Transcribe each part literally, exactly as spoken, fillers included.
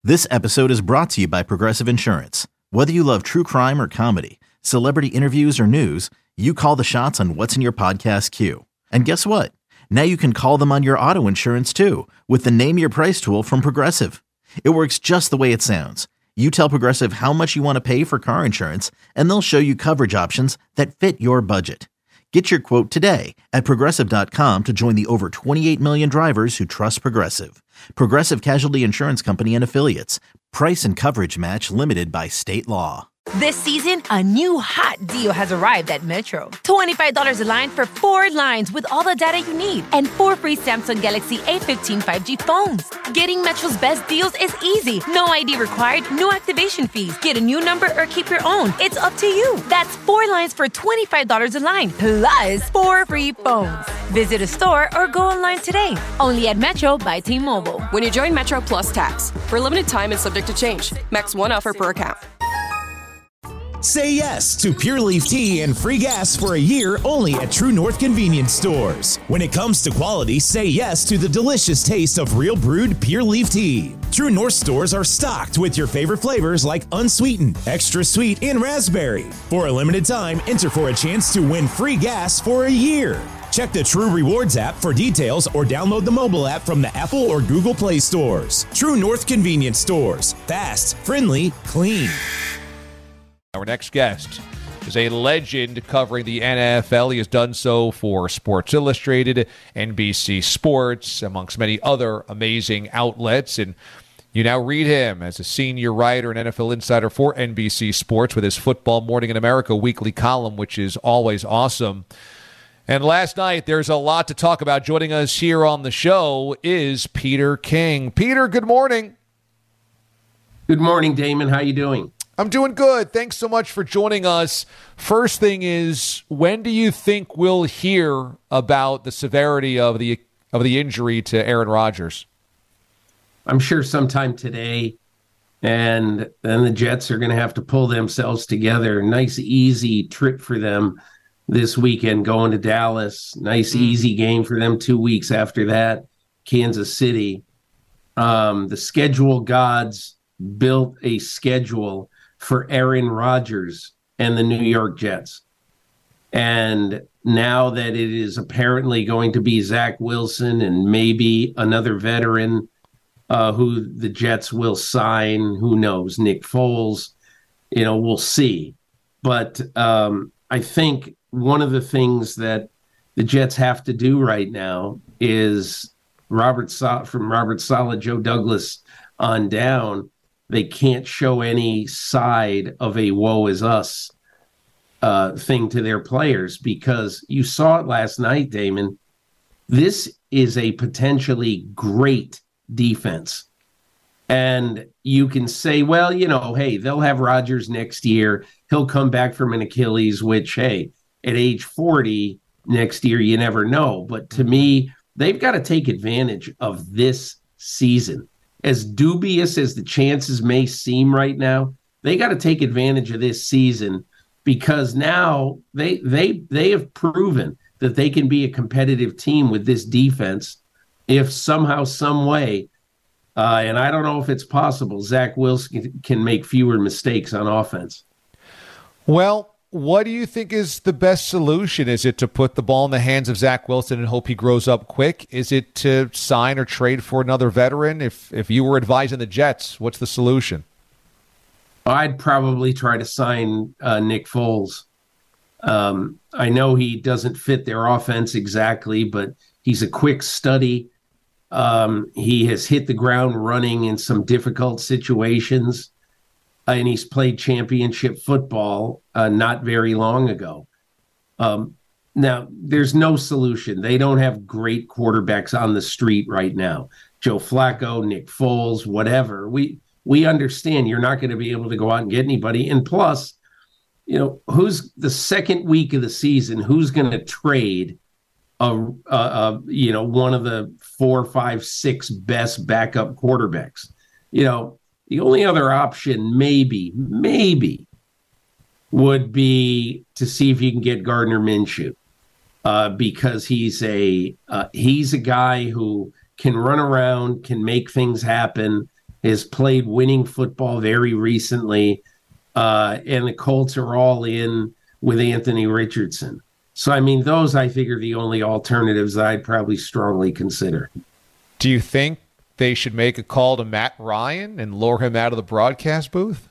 This episode is brought to you by Progressive Insurance. Whether you love true crime or comedy, celebrity interviews or news, you call the shots on what's in your podcast queue. And guess what? Now you can call them on your auto insurance too with the Name Your Price tool from Progressive. It works just the way it sounds. You tell Progressive how much you want to pay for car insurance, and they'll show you coverage options that fit your budget. Get your quote today at Progressive dot com to join the over twenty-eight million drivers who trust Progressive. Progressive Casualty Insurance Company and Affiliates. Price and coverage match limited by state law. This season, a new hot deal has arrived at Metro. twenty-five dollars a line for four lines with all the data you need and four free Samsung Galaxy A fifteen five G phones. Getting Metro's best deals is easy. No I D required, no activation fees. Get a new number or keep your own. It's up to you. That's four lines for twenty-five dollars a line, plus four free phones. Visit a store or go online today. Only at Metro by T-Mobile. When you join Metro Plus Tax, for a limited time and subject to change. Max one offer per account. Say yes to Pure Leaf Tea and free gas for a year only at True North Convenience Stores. When it comes to quality, say yes to the delicious taste of real brewed Pure Leaf Tea. True North stores are stocked with your favorite flavors like unsweetened, extra sweet, and raspberry. For a limited time, enter for a chance to win free gas for a year. Check the True Rewards app for details or download the mobile app from the Apple or Google Play stores. True North Convenience Stores. Fast, friendly, clean. Our next guest is a legend covering the N F L. He has done so for Sports Illustrated, N B C Sports, amongst many other amazing outlets. And you now read him as a senior writer and N F L insider for N B C Sports with his Football Morning in America weekly column, which is always awesome. And last night, there's a lot to talk about. Joining us here on the show is Peter King. Peter, good morning. Good morning, Damon. How you doing? I'm doing good. Thanks so much for joining us. First thing is, when do you think we'll hear about the severity of the of the injury to Aaron Rodgers? I'm sure sometime today, and then the Jets are going to have to pull themselves together. Nice, easy trip for them this weekend, going to Dallas. Nice, easy game for them two weeks after that, Kansas City. Um, the schedule gods built a schedule for Aaron Rodgers and the New York Jets. And now that it is apparently going to be Zach Wilson and maybe another veteran uh, who the Jets will sign, who knows, Nick Foles, you know, we'll see. But um, I think one of the things that the Jets have to do right now is Robert Sa- from Robert Saleh, Joe Douglas on down, they can't show any side of a woe is us uh, thing to their players, because you saw it last night, Damon. This is a potentially great defense. And you can say, well, you know, hey, they'll have Rodgers next year. He'll come back from an Achilles, which, hey, at age forty next year, you never know. But to me, they've got to take advantage of this season. As dubious as the chances may seem right now, they got to take advantage of this season, because now they they they have proven that they can be a competitive team with this defense if somehow, some way, uh, and I don't know if it's possible, Zach Wilson can make fewer mistakes on offense. Well, what do you think is the best solution? Is it to put the ball in the hands of Zach Wilson and hope he grows up quick? Is it to sign or trade for another veteran? If if you were advising the Jets, what's the solution? I'd probably try to sign uh, Nick Foles. Um, I know he doesn't fit their offense exactly, but he's a quick study. Um, he has hit the ground running in some difficult situations. And he's played championship football uh, not very long ago. Um, now, there's no solution. They don't have great quarterbacks on the street right now. Joe Flacco, Nick Foles, whatever. We we understand you're not going to be able to go out and get anybody. And plus, you know, who's the second week of the season, who's going to trade a, a, a, you know, one of the four, five, six best backup quarterbacks? You know, the only other option, maybe, maybe, would be to see if you can get Gardner Minshew, uh, because he's a uh, he's a guy who can run around, can make things happen, has played winning football very recently, uh, and the Colts are all in with Anthony Richardson. So, I mean, those I think are the only alternatives that I'd probably strongly consider. Do you think they should make a call to Matt Ryan and lure him out of the broadcast booth?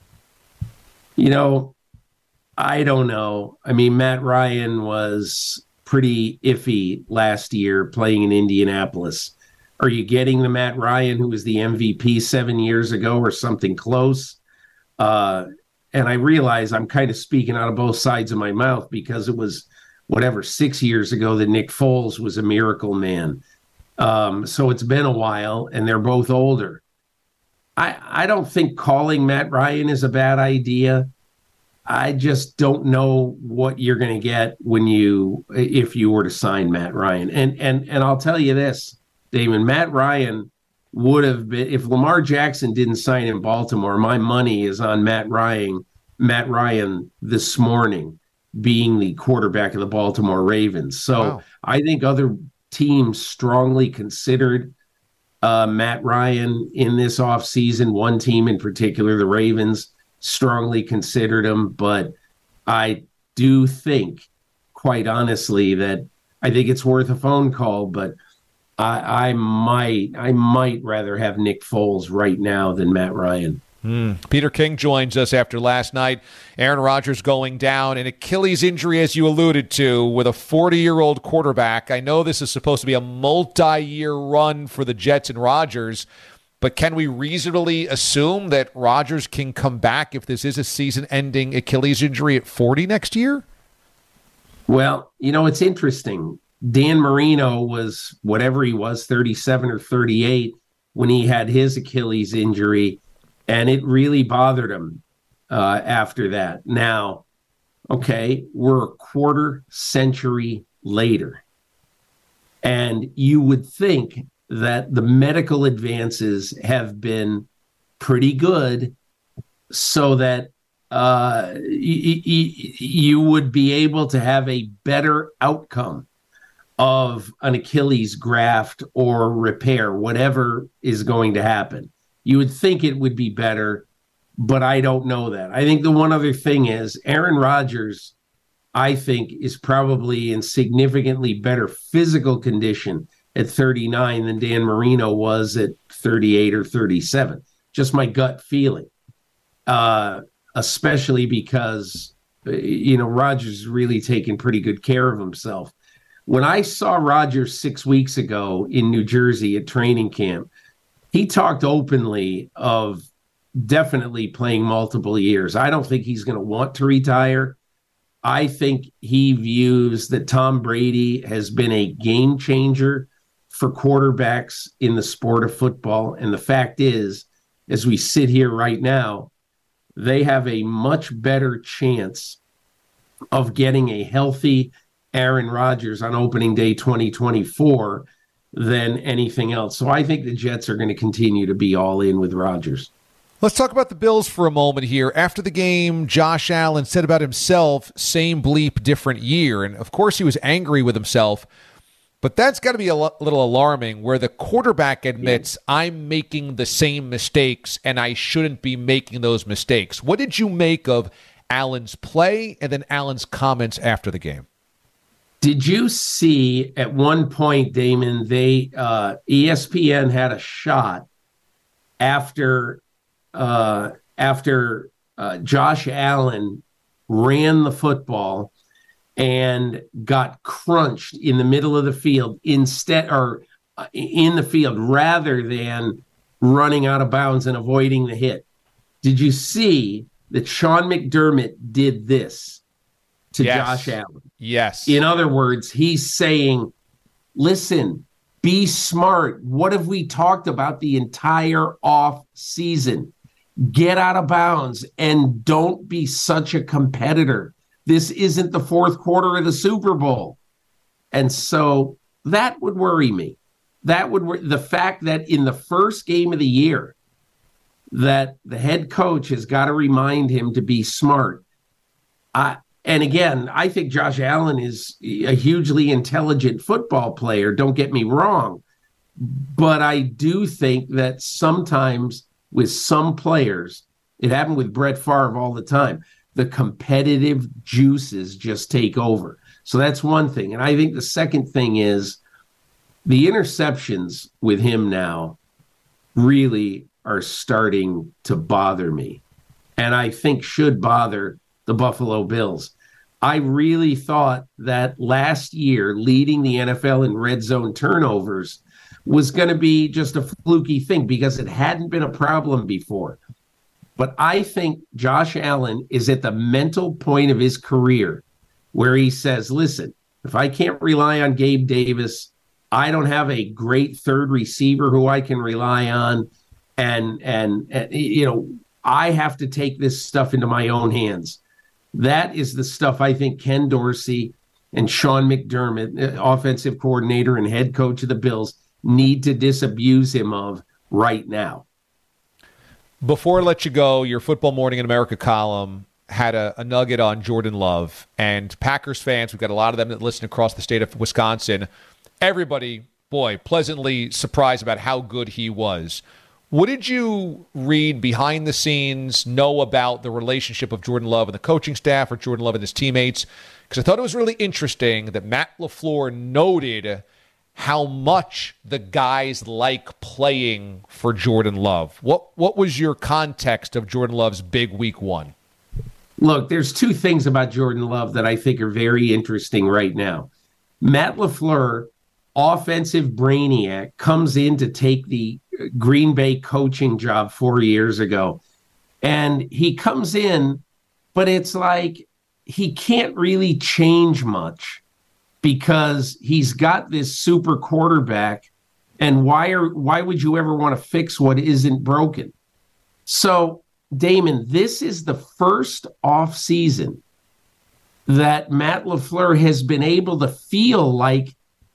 You know, I don't know. I mean, Matt Ryan was pretty iffy last year playing in Indianapolis. Are you getting the Matt Ryan who was the M V P seven years ago or something close? Uh, and I realize I'm kind of speaking out of both sides of my mouth because it was, whatever, six years ago that Nick Foles was a miracle man. Um, so it's been a while, and they're both older. I, I don't think calling Matt Ryan is a bad idea. I just don't know what you're going to get when you, if you were to sign Matt Ryan. And and and I'll tell you this, Damon, Matt Ryan would have been, if Lamar Jackson didn't sign in Baltimore, my money is on Matt Ryan, Matt Ryan this morning being the quarterback of the Baltimore Ravens. So wow. I think other teams strongly considered uh, Matt Ryan in this offseason. One team in particular, the Ravens, strongly considered him. But I do think, quite honestly, that I think it's worth a phone call, but I, I might I might rather have Nick Foles right now than Matt Ryan. Mm. Peter King joins us after last night. Aaron Rodgers going down, an Achilles injury, as you alluded to, with a forty-year-old quarterback. I know this is supposed to be a multi-year run for the Jets and Rodgers, but can we reasonably assume that Rodgers can come back if this is a season-ending Achilles injury at forty next year? Well, you know, it's interesting. Dan Marino was whatever he was, thirty-seven or thirty-eight, when he had his Achilles injury, and it really bothered him uh, after that. Now, okay, we're a quarter century later, and you would think that the medical advances have been pretty good so that uh, y- y- you would be able to have a better outcome of an Achilles graft or repair, whatever is going to happen. You would think it would be better, but I don't know that. I think the one other thing is Aaron Rodgers, I think, is probably in significantly better physical condition at thirty-nine than Dan Marino was at thirty-eight or thirty-seven. Just my gut feeling, uh, especially because, you know, Rodgers is really taking pretty good care of himself. When I saw Rodgers six weeks ago in New Jersey at training camp, he talked openly of definitely playing multiple years. I don't think he's going to want to retire. I think he views that Tom Brady has been a game changer for quarterbacks in the sport of football. And the fact is, as we sit here right now, they have a much better chance of getting a healthy Aaron Rodgers on opening day twenty twenty-four than anything else. So I think the Jets are going to continue to be all in with Rodgers. Let's talk about the Bills for a moment here. After the game, Josh Allen said about himself, same bleep, different year. And of course he was angry with himself, but that's got to be a l- little alarming where the quarterback admits, yeah, I'm making the same mistakes and I shouldn't be making those mistakes. What did you make of Allen's play and then Allen's comments after the game? Did you see at one point, Damon, they uh, E S P N had a shot after uh, after uh, Josh Allen ran the football and got crunched in the middle of the field instead, or uh, in the field rather than running out of bounds and avoiding the hit. Did you see that Sean McDermott did this to yes. Josh Allen? Yes. In other words, he's saying, listen, be smart. What have we talked about the entire off season? Get out of bounds and don't be such a competitor. This isn't the fourth quarter of the Super Bowl. And so that would worry me. That would wor- the fact that in the first game of the year that the head coach has got to remind him to be smart. I And again, I think Josh Allen is a hugely intelligent football player. Don't get me wrong. But I do think that sometimes with some players, it happened with Brett Favre all the time, the competitive juices just take over. So that's one thing. And I think the second thing is the interceptions with him now really are starting to bother me. And I think should bother the Buffalo Bills. I really thought that last year, leading the N F L in red zone turnovers was going to be just a fluky thing because it hadn't been a problem before. But I think Josh Allen is at the mental point of his career where he says, listen, if I can't rely on Gabe Davis, I don't have a great third receiver who I can rely on. And, and, and you know, I have to take this stuff into my own hands. That is the stuff I think Ken Dorsey and Sean McDermott, offensive coordinator and head coach of the Bills, need to disabuse him of right now. Before I let you go, your Football Morning in America column had a, a nugget on Jordan Love. And Packers fans, we've got a lot of them that listen across the state of Wisconsin. Everybody, boy, pleasantly surprised about how good he was. What did you read behind the scenes, know about the relationship of Jordan Love and the coaching staff or Jordan Love and his teammates? Because I thought it was really interesting that Matt LaFleur noted how much the guys like playing for Jordan Love. What what was your context of Jordan Love's big week one? Look, there's two things about Jordan Love that I think are very interesting right now. Matt LaFleur, offensive brainiac, comes in to take the Green Bay coaching job four years ago. And he comes in, but it's like he can't really change much because he's got this super quarterback. And why are why would you ever want to fix what isn't broken? So, Damon, this is the first offseason that Matt LaFleur has been able to feel like,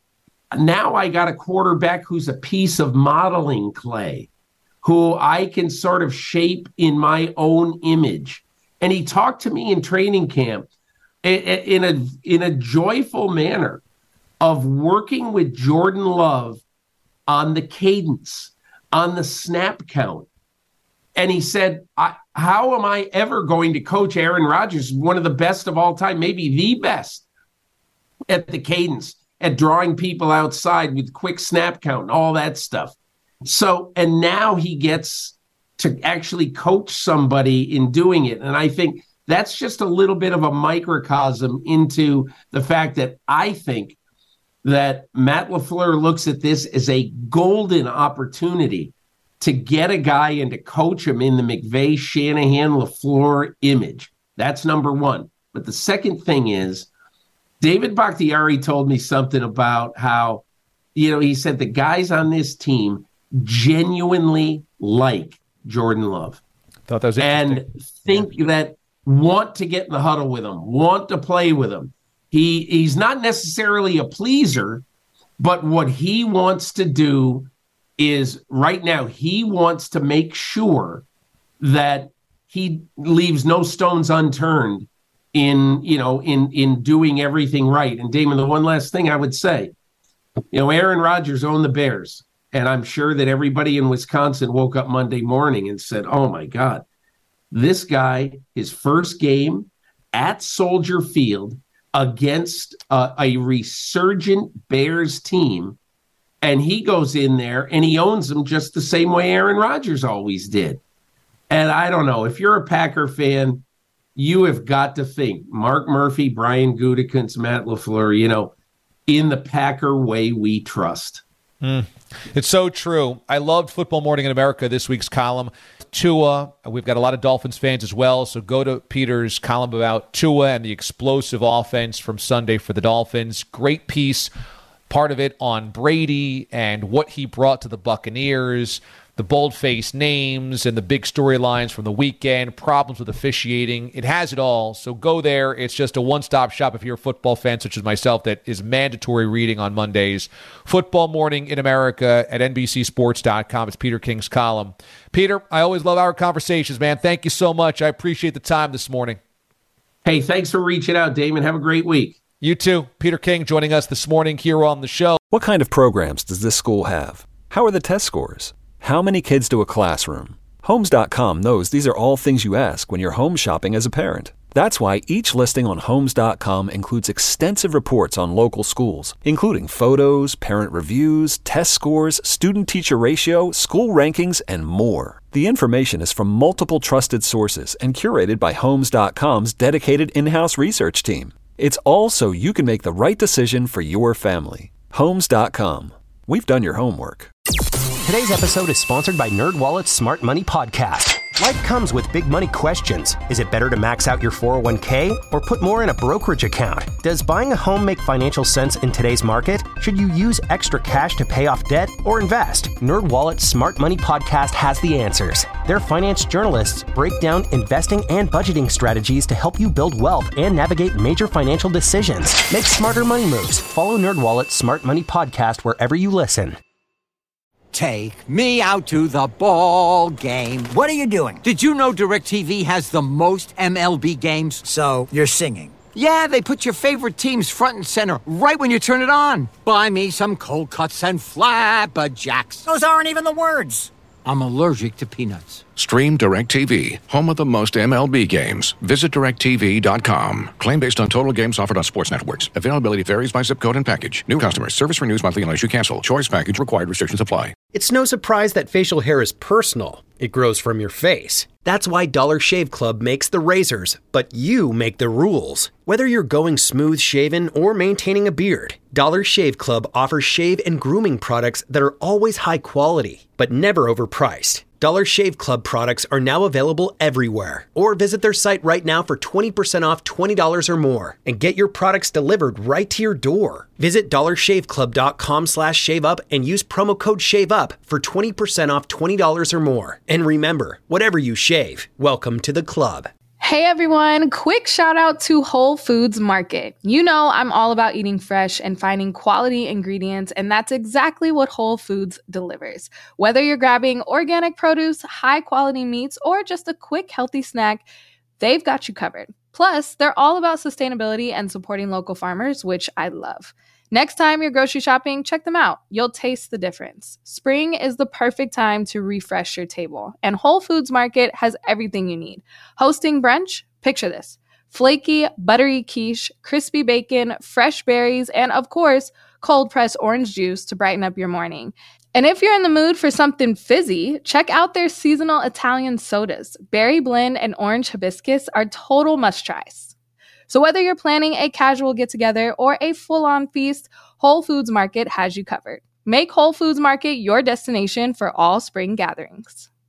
now I got a quarterback who's a piece of modeling clay, who I can sort of shape in my own image. And he talked to me in training camp in a, in a joyful manner of working with Jordan Love on the cadence, on the snap count. And he said, I, how am I ever going to coach Aaron Rodgers, one of the best of all time, maybe the best at the cadence, at drawing people outside with quick snap count and all that stuff. So, and now he gets to actually coach somebody in doing it. And I think that's just a little bit of a microcosm into the fact that I think that Matt LaFleur looks at this as a golden opportunity to get a guy and to coach him in the McVay, Shanahan, LaFleur image. That's number one. But the second thing is, David Bakhtiari told me something about how, you know, he said the guys on this team genuinely like Jordan Love. Thought that was and think yeah. that want to get in the huddle with him, want to play with him. He he's not necessarily a pleaser, but what he wants to do is right now he wants to make sure that he leaves no stones unturned in, you know, in, in doing everything right. And Damon, the one last thing I would say, you know, Aaron Rodgers owned the Bears. And I'm sure that everybody in Wisconsin woke up Monday morning and said, oh my God, this guy, his first game at Soldier Field against uh, a resurgent Bears team. And he goes in there and he owns them just the same way Aaron Rodgers always did. And I don't know, if you're a Packer fan, you have got to think Mark Murphy, Brian Gutekunst, Matt LaFleur, you know, in the Packer way we trust. Mm. It's so true. I loved Football Morning in America, this week's column. Tua, we've got a lot of Dolphins fans as well, so go to Peter's column about Tua and the explosive offense from Sunday for the Dolphins. Great piece, part of it on Brady and what he brought to the Buccaneers, the bold-faced names and the big storylines from the weekend, problems with officiating. It has it all, so go there. It's just a one-stop shop if you're a football fan such as myself that is mandatory reading on Mondays. Football Morning in America at N B C Sports dot com. It's Peter King's column. Peter, I always love our conversations, man. Thank you so much. I appreciate the time this morning. Hey, thanks for reaching out, Damon. Have a great week. You too. Peter King joining us this morning here on the show. What kind of programs does this school have? How are the test scores? How many kids to a classroom? Homes dot com knows these are all things you ask when you're home shopping as a parent. That's why each listing on Homes dot com includes extensive reports on local schools, including photos, parent reviews, test scores, student-teacher ratio, school rankings, and more. The information is from multiple trusted sources and curated by Homes dot com's dedicated in-house research team. It's all so you can make the right decision for your family. Homes dot com. We've done your homework. Today's episode is sponsored by NerdWallet's Smart Money Podcast. Life comes with big money questions. Is it better to max out your four oh one k or put more in a brokerage account? Does buying a home make financial sense in today's market? Should you use extra cash to pay off debt or invest? NerdWallet's Smart Money Podcast has the answers. Their finance journalists break down investing and budgeting strategies to help you build wealth and navigate major financial decisions. Make smarter money moves. Follow NerdWallet's Smart Money Podcast wherever you listen. Take me out to the ball game. What are you doing? Did you know DirecTV has the most M L B games? So, you're singing? Yeah, they put your favorite teams front and center right when you turn it on. Buy me some cold cuts and flapjacks. Those aren't even the words. I'm allergic to peanuts. Stream DirecTV, home of the most M L B games. Visit direct T V dot com. Claim based on total games offered on sports networks. Availability varies by zip code and package. New customers. Service renews monthly unless you cancel. Choice package required. Restrictions apply. It's no surprise that facial hair is personal. It grows from your face. That's why Dollar Shave Club makes the razors, but you make the rules. Whether you're going smooth shaven or maintaining a beard, Dollar Shave Club offers shave and grooming products that are always high quality, but never overpriced. Dollar Shave Club products are now available everywhere. Or visit their site right now for twenty percent off twenty dollars or more and get your products delivered right to your door. Visit dollar shave club dot com slash shave up and use promo code SHAVEUP for twenty percent off twenty dollars or more. And remember, whatever you shave, welcome to the club. Hey everyone, quick shout out to Whole Foods Market. You know I'm all about eating fresh and finding quality ingredients, and that's exactly what Whole Foods delivers. Whether you're grabbing organic produce, high quality meats, or just a quick healthy snack, they've got you covered. Plus, they're all about sustainability and supporting local farmers, which I love. Next time you're grocery shopping, check them out. You'll taste the difference. Spring is the perfect time to refresh your table, and Whole Foods Market has everything you need. Hosting brunch? Picture this. Flaky, buttery quiche, crispy bacon, fresh berries, and of course, cold-pressed orange juice to brighten up your morning. And if you're in the mood for something fizzy, check out their seasonal Italian sodas. Berry blend and orange hibiscus are total must-tries. So whether you're planning a casual get-together or a full-on feast, Whole Foods Market has you covered. Make Whole Foods Market your destination for all spring gatherings.